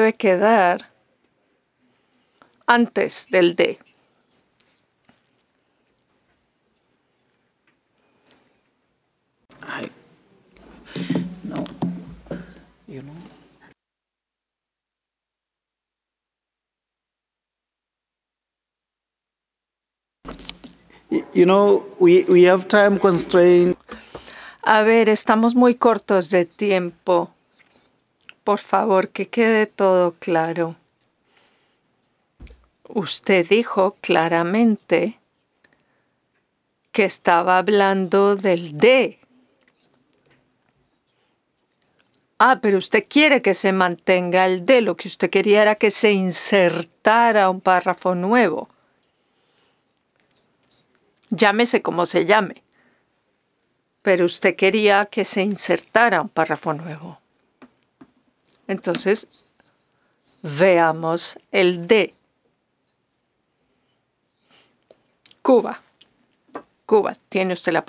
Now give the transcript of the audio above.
debe quedar antes del de. No, you know. You know, we have time constraint. A ver, estamos muy cortos de tiempo. Por favor, que quede todo claro. Usted dijo claramente que estaba hablando del de. Ah, pero usted quiere que se mantenga el de. Lo que usted quería era que se insertara un párrafo nuevo. Llámese como se llame. Pero usted quería que se insertara un párrafo nuevo. Entonces, veamos el de. Cuba. Cuba, tiene usted la palabra.